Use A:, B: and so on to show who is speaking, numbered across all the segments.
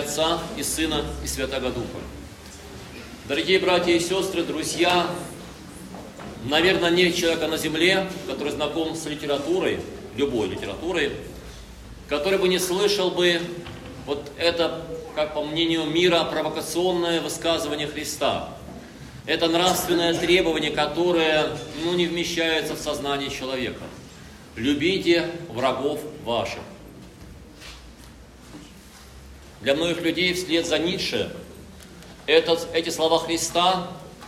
A: Отца и Сына и Святого Духа. Дорогие братья и сестры, друзья, наверное, нет человека на земле, который знаком с литературой, любой литературой, который бы не слышал бы вот это, как по мнению мира, провокационное высказывание Христа. Это нравственное требование, которое не вмещается в сознание человека. Любите врагов ваших. Для многих людей вслед за Ницше эти слова Христа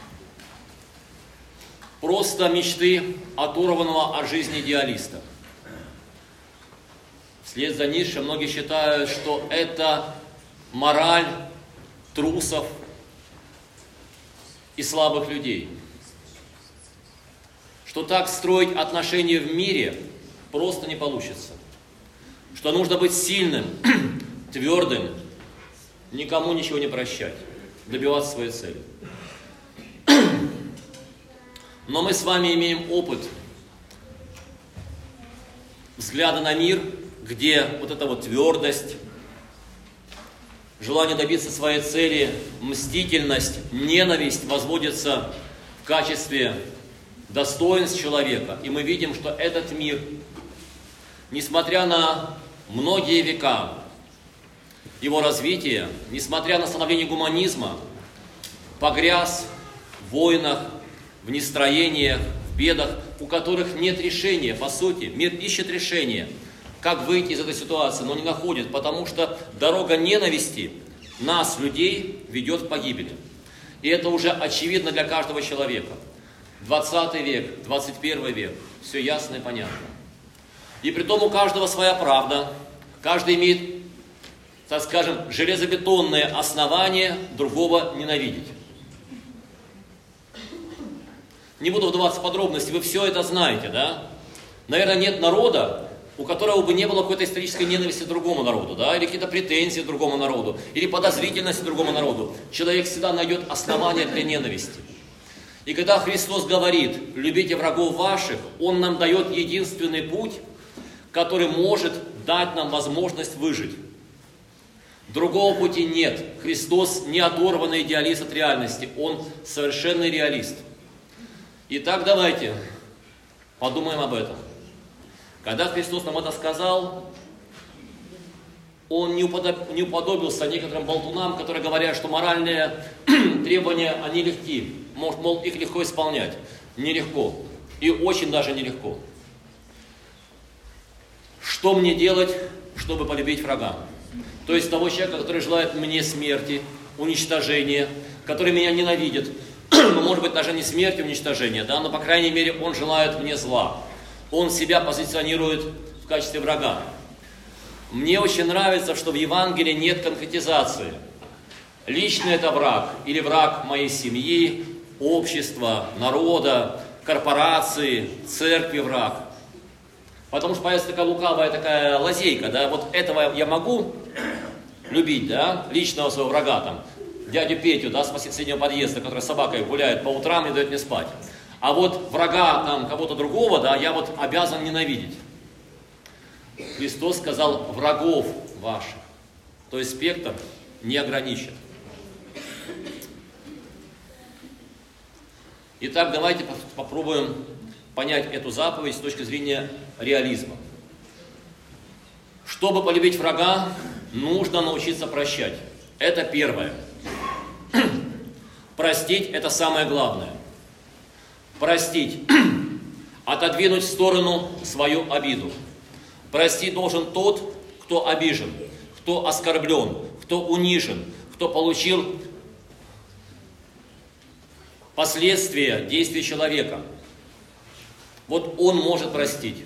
A: просто мечты оторванного от жизни идеалиста. Вслед за Ницше многие считают, что это мораль трусов и слабых людей. Что так строить отношения в мире просто не получится. Что нужно быть сильным, твердым, никому ничего не прощать, добиваться своей цели. Но мы с вами имеем опыт взгляда на мир, где вот эта вот твердость, желание добиться своей цели, мстительность, ненависть возводятся в качестве достоинств человека. И мы видим, что этот мир, несмотря на многие века его развития, несмотря на становление гуманизма, погряз в войнах, в нестроениях, в бедах, у которых нет решения, по сути. Мир ищет решение, как выйти из этой ситуации, но не находит, потому что дорога ненависти нас, людей, ведет к погибели. И это уже очевидно для каждого человека. 20 век, 21 век, все ясно и понятно. И притом у каждого своя правда, каждый имеет, так скажем, железобетонное основание другого ненавидеть. Не буду вдаваться в подробности, вы все это знаете, да? Наверное, нет народа, у которого бы не было какой-то исторической ненависти к другому народу, да? Или какие-то претензии к другому народу, или подозрительности к другому народу. Человек всегда найдет основания для ненависти. И когда Христос говорит: «Любите врагов ваших», Он нам дает единственный путь, который может дать нам возможность выжить. Другого пути нет. Христос не оторванный идеалист от реальности, Он совершенный реалист. Итак, давайте подумаем об этом. Когда Христос нам это сказал, Он не уподобился некоторым болтунам, которые говорят, что моральные требования, они легки. Мол, их легко исполнять. Нелегко. И очень даже нелегко. Что мне делать, чтобы полюбить врага? То есть того человека, который желает мне смерти, уничтожения, который меня ненавидит. Ну, может быть, даже не смерти, уничтожения, да, но, по крайней мере, он желает мне зла. Он себя позиционирует в качестве врага. Мне очень нравится, что в Евангелии нет конкретизации. Лично это враг, или враг моей семьи, общества, народа, корпорации, церкви враг. Потому что появится такая лукавая такая лазейка, да, вот этого я могу любить, да, личного своего врага, там, дядю Петю, да, с соседнего подъезда, который с собакой гуляет по утрам и дает мне спать. А вот врага, там, кого-то другого, да, я вот обязан ненавидеть. Христос сказал: врагов ваших. То есть спектр не ограничен. Итак, давайте попробуем понять эту заповедь с точки зрения реализма. Чтобы полюбить врага, нужно научиться прощать. Это первое. Простить – это самое главное. Простить. Отодвинуть в сторону свою обиду. Простить должен тот, кто обижен, кто оскорблен, кто унижен, кто получил последствия действий человека. Вот он может простить.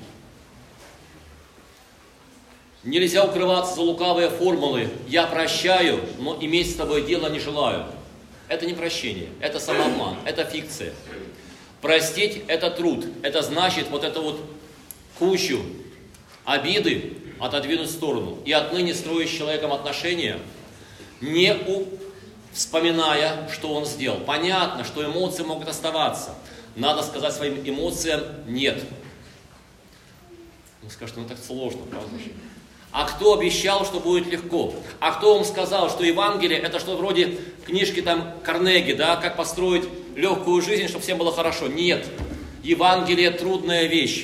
A: Нельзя укрываться за лукавые формулы «я прощаю, но иметь с тобой дело не желаю». Это не прощение, это самообман, это фикция. Простить – это труд, это значит вот эту вот кучу обиды отодвинуть в сторону и отныне строить с человеком отношения, не вспоминая, что он сделал. Понятно, что эмоции могут оставаться. Надо сказать своим эмоциям «нет». Вы скажете: ну так сложно, правда же? А кто обещал, что будет легко? А кто вам сказал, что Евангелие это что-то вроде книжки там Карнеги, да, как построить легкую жизнь, чтобы всем было хорошо? Нет. Евангелие трудная вещь.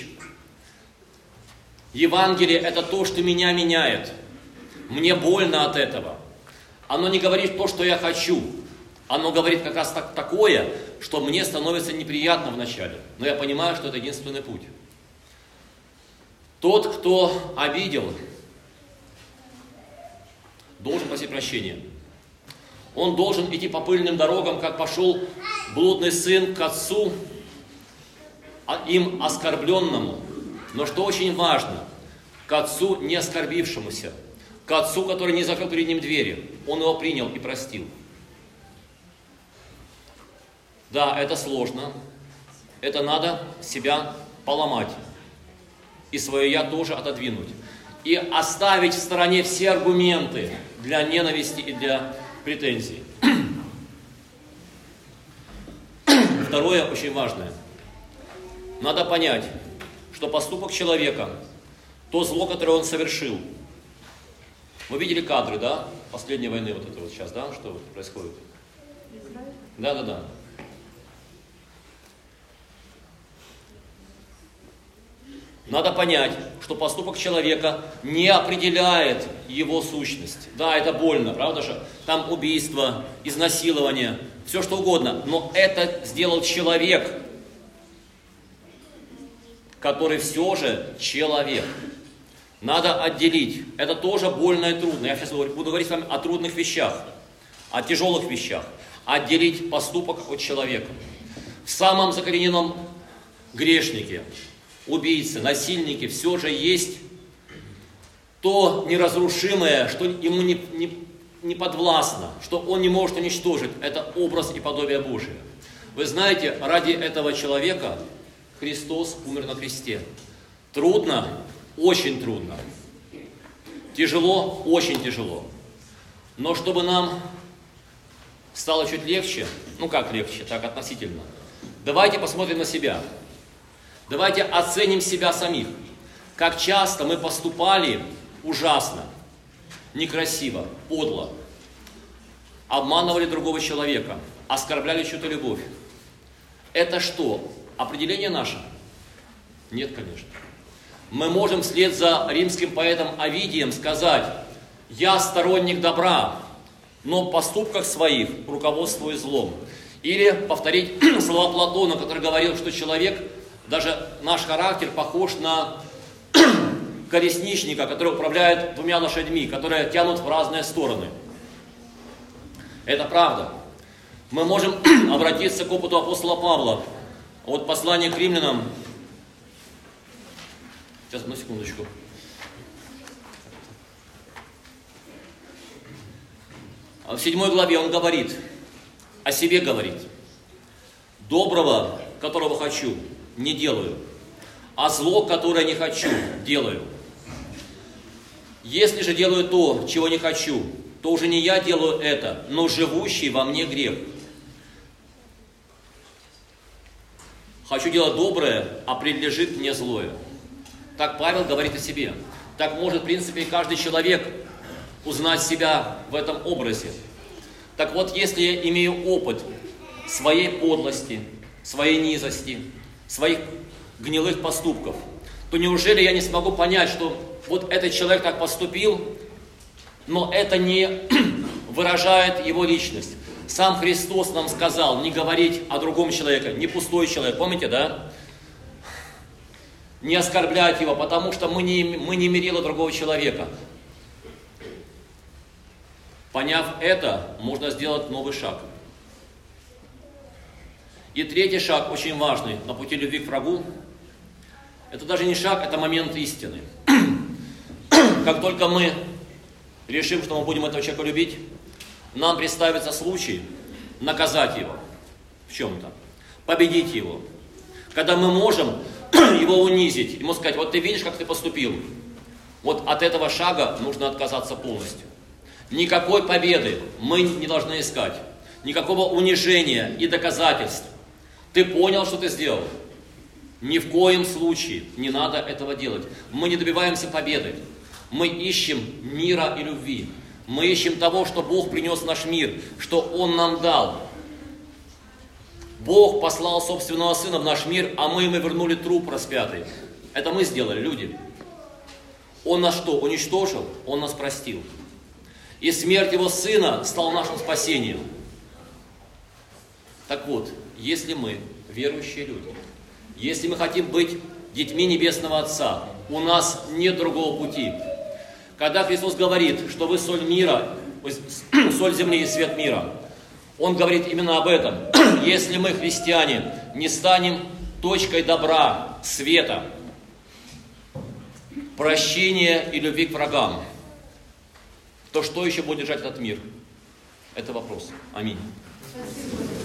A: Евангелие это то, что меня меняет. Мне больно от этого. Оно не говорит то, что я хочу. Оно говорит как раз такое, что мне становится неприятно вначале. Но я понимаю, что это единственный путь. Тот, кто обидел, должен просить прощения. Он должен идти по пыльным дорогам, как пошел блудный сын к отцу, им оскорбленному. Но что очень важно, к отцу не оскорбившемуся, к отцу, который не закрыл перед ним двери. Он его принял и простил. Да, это сложно. Это надо себя поломать. И свое «я» тоже отодвинуть. И оставить в стороне все аргументы для ненависти и для претензий. Второе, очень важное. Надо понять, что поступок человека, то зло, которое он совершил. Вы видели кадры, да? Последней войны вот это вот сейчас, да? Что происходит? Да. Надо понять, что поступок человека не определяет его сущность. Да, это больно, правда же? Там убийство, изнасилование, все что угодно. Но это сделал человек, который все же человек. Надо отделить. Это тоже больно и трудно. Я сейчас буду говорить с вами о трудных вещах, о тяжелых вещах. Отделить поступок от человека. В самом закоренелом грешнике, убийцы, насильники, все же есть то неразрушимое, что ему не подвластно, что он не может уничтожить. Это образ и подобие Божие. Вы знаете, ради этого человека Христос умер на кресте. Трудно, очень трудно. Тяжело, очень тяжело. Но чтобы нам стало чуть легче, ну как легче, так относительно, давайте посмотрим на себя. Давайте оценим себя самих. Как часто мы поступали ужасно, некрасиво, подло. Обманывали другого человека, оскорбляли чью-то любовь. Это что? Определение наше? Нет, конечно. Мы можем вслед за римским поэтом Овидием сказать: «Я сторонник добра, но в поступках своих руководствуюсь злом». Или повторить слова Платона, который говорил, что человек, даже наш характер похож на колесничника, который управляет двумя лошадьми, которые тянут в разные стороны. Это правда. Мы можем обратиться к опыту апостола Павла. Вот послание к римлянам. Сейчас, одну секундочку. В 7 главе он говорит, о себе говорит: «Доброго, которого хочу, не делаю, а зло, которое не хочу, делаю. Если же делаю то, чего не хочу, то уже не я делаю это, но живущий во мне грех. Хочу делать доброе, а принадлежит мне злое». Так Павел говорит о себе. Так может, в принципе, и каждый человек узнать себя в этом образе. Так вот, если я имею опыт своей подлости, своей низости, своих гнилых поступков, то неужели я не смогу понять, что вот этот человек так поступил, но это не выражает его личность. Сам Христос нам сказал не говорить о другом человеке, не пустой человек, помните, да? Не оскорблять его, потому что мы не мерило другого человека. Поняв это, можно сделать новый шаг. И третий шаг, очень важный, на пути любви к врагу, это даже не шаг, это момент истины. Как только мы решим, что мы будем этого человека любить, нам представится случай наказать его в чем-то, победить его. Когда мы можем его унизить, ему сказать: вот ты видишь, как ты поступил. Вот от этого шага нужно отказаться полностью. Никакой победы мы не должны искать. Никакого унижения и доказательств. Ты понял, что ты сделал? Ни в коем случае не надо этого делать. Мы не добиваемся победы. Мы ищем мира и любви. Мы ищем того, что Бог принес в наш мир, что Он нам дал. Бог послал собственного Сына в наш мир, а мы ему вернули труп распятый. Это мы сделали, люди. Он нас что, уничтожил? Он нас простил. И смерть Его Сына стала нашим спасением. Так вот, если мы, верующие люди, если мы хотим быть детьми Небесного Отца, у нас нет другого пути. Когда Христос говорит, что вы соль мира, соль земли и свет мира, Он говорит именно об этом. Если мы, христиане, не станем точкой добра, света, прощения и любви к врагам, то что еще будет держать этот мир? Это вопрос. Аминь.